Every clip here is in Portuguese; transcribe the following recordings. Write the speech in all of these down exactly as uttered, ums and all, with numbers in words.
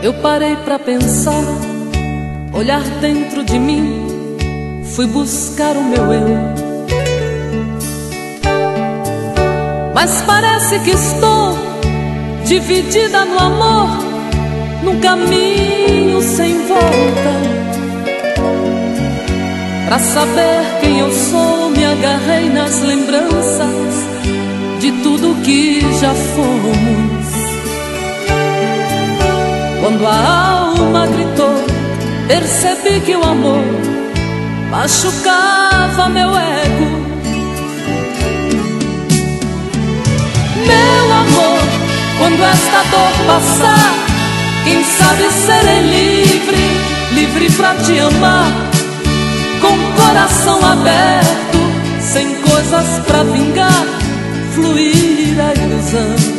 Eu parei pra pensar, olhar dentro de mim, fui buscar o meu eu. Mas parece que estou dividida no amor, num caminho sem volta. Pra saber quem eu sou, me agarrei nas lembranças de tudo que já fomos. Quando a alma gritou, percebi que o amor machucava meu ego. Meu amor, quando esta dor passar, quem sabe serei livre, livre pra te amar, com coração aberto, sem coisas pra vingar, fluir a ilusão.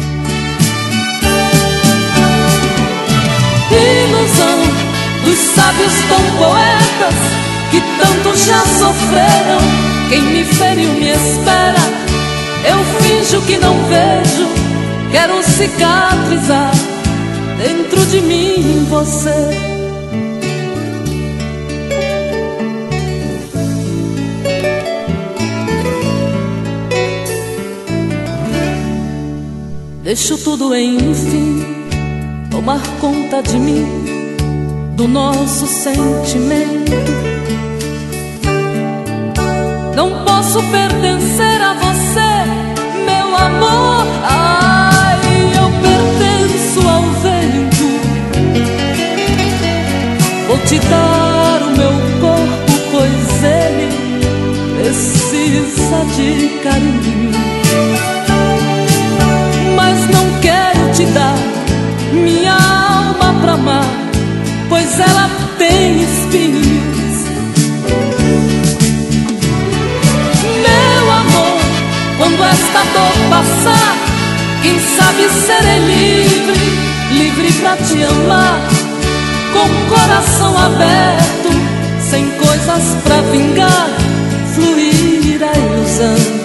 Ilusão dos sábios tão poetas que tanto já sofreram. Quem me feriu me espera, eu finjo que não vejo, quero cicatrizar dentro de mim você. Deixo tudo enfim tomar conta de mim, do nosso sentimento. Não posso pertencer a você, meu amor. Ai, eu pertenço ao vento. Vou te dar o meu corpo, pois ele precisa de carinho. Mas não quero te dar minha alma pra amar, pois ela tem espinhos. Meu amor, quando esta dor passar, quem sabe serei livre, livre pra te amar, com coração aberto, sem coisas pra vingar, fluir a ilusão.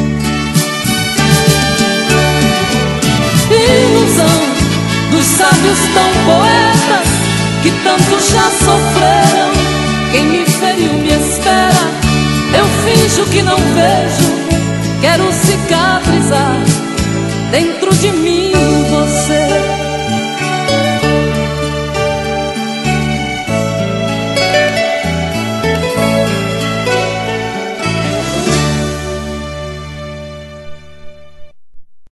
Ilusão dos sábios tão poetas que tanto já sofreram. Quem me feriu me espera, eu finjo que não vejo, quero cicatrizar dentro de mim